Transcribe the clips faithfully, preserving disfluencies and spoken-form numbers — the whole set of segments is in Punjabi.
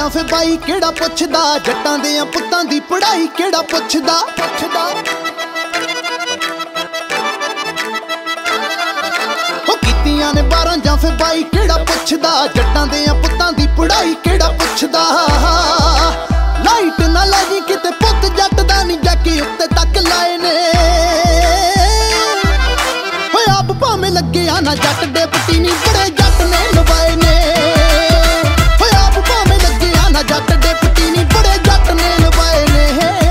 ਜਾਂ ਫੇ ਬਾਈ ਕਿਹੜਾ ਪੁੱਛਦਾ, ਜੱਟਾਂ ਦੇ ਆ ਪੁੱਤਾਂ ਦੀ ਪੜ੍ਹਾਈ ਕਿਹੜਾ ਪੁੱਛਦਾ ਪੁੱਛਦਾ ਹੋ ਕੀਤੀਆਂ ਨੇ ਬਾਰਾਂ ਜਾਂ ਫੇ ਬਾਈ ਕਿਹੜਾ ਪੁੱਛਦਾ, ਜੱਟਾਂ ਦੇ ਆ ਪੁੱਤਾਂ ਦੀ ਪੜ੍ਹਾਈ ਕਿਹੜਾ ਪੁੱਛਦਾ। ਲਾਈਟ ਨਾ ਲਾਜੀ ਕਿਤੇ ਪੁੱਤ ਜੱਟ ਦਾ ਨੀ ਜਾਕੇ ਉੱਤੇ ਤੱਕ ਲਾਏ ਨੇ, ਹੋਏ ਆਪ ਭਾਵੇਂ ਲੱਗੇ ਆ ਨਾ ਜੱਟ ਡਿਪਟੀ ਨੀ ਬੜੇ ਜੱਟ ਨੇ ਲਵਾਏ ਨੇ, ਹੋਏ ਆਪ ਭਾਵੇਂ ਲੱਗੇ ਆ ਨਾ ਜੱਟ ਡਿਪਟੀ ਨੀ ਬੜੇ ਜੱਟ ਨੇ ਲਵਾਏ ਨੇ।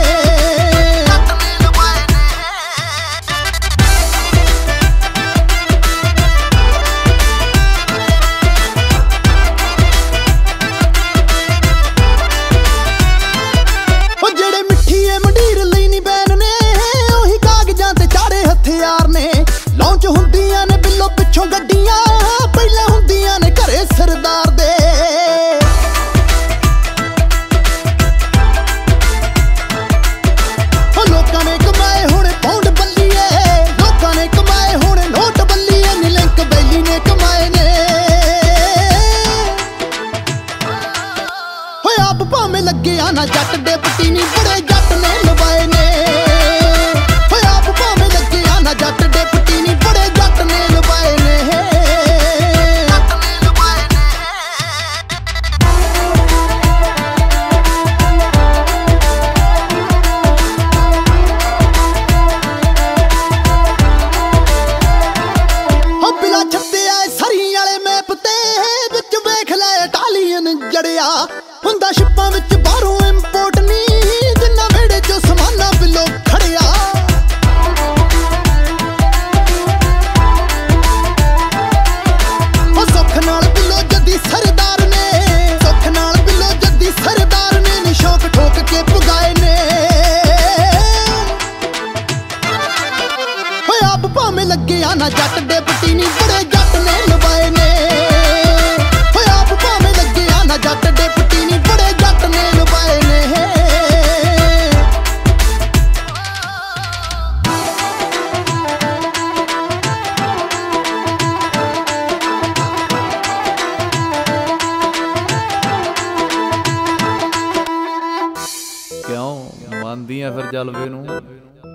ਲੌਂਚ ਹੁੰਦੀਆਂ ਨੇ ਬਿੱਲੋ ਪਿੱਛੋਂ ਗੱਡੀਆਂ, ਪਹਿਲਾਂ ਹੁੰਦੀਆਂ ਨੇ ਘਰੇ ਸਰਦਾਰ ਦੇ। ਉਹ ਲੋਕਾਂ ਨੇ ਕਮਾਏ ਹੁਣ ਪੌਂਡ ਬੱਲੀਏ, ਲੋਕਾਂ ਨੇ ਕਮਾਏ ਹੁਣ ਨੋਟ ਬੱਲੀਏ, ਨੀ ਲਿੰਕ ਬੈਲੀ ਨੇ ਕਮਾਏ ਨੇ, ਹੋਏ ਆਪ ਭਾਵੇਂ ਲੱਗੇ ਆ ਨਾ ਜੱਟ ਡਿਪਟੀ ਨੀ ਬੜੇ ਜੱਟ ਨੇ ਲਵਾਏ ਨੇ, ਹੋਏ ਆਪ ਭਾਵੇਂ ਲੱਗੇ ਆ ਨਾ ਜੱਟ ਡਿਪਟੀ ਨੀ ਬੜੇ ਜੱਟ ਨੇ ਲਵਾਏ ਨੇ। ਹੋ ਬਿਲਾ ਛੱਤੇ ਆਏ ਸਰੀ ਵਾਲੇ ਮੈਪ ਤੇ, ਵਿੱਚ ਵੇਖ ਲੈ ਇਟਾਲੀਅਨ ਜੜਿਆ ਹੁੰਦਾ ਸ਼ਿਪਾਂ ਵਿੱਚ ਬਾਹਰੋਂ ਇੰਪੋਰਟ ਨੀ, ਜਿੰਨਾ ਵੇੜੇ ਚੋਂ ਸਮਾਨਾ ਬਿੱਲੋ ਖੜਿਆ। ਸੁੱਖ ਨਾਲ ਬਿੱਲੋ ਜੱਦੀ ਸਰਦਾਰ ਨੇ, ਸੁੱਖ ਨਾਲ ਬਿੱਲੋ ਜੱਦੀ ਸਰਦਾਰ ਨੇ, ਨੀ ਸ਼ੌਕ ਠੋਕ ਕੇ ਪੁਗਾਏ ਨੇ, ਹੋਏ ਆਪ ਭਾਵੇਂ ਲੱਗੇ ਆ ਨਾ ਜੱਟ ਡਿਪਟੀ ਨੀ ਬੜੇ ਜੱਟ ਨੇ ਲਵਾਏ ਨੇ, ਹੋਏ ਆਪ ਭਾਵੇਂ ਲੱਗੇ ਆ ਨਾ ਜੱਟ ਡਿਪਟੀ ਨੀ ਬੜੇ ਜੱਟ ਨੇ ਲਵਾਏ ਨੇ। ਕਿਉਂ ਮੰਨਦੀ ਆ ਫਿਰ ਜਲਵੇ ਨੂੰ?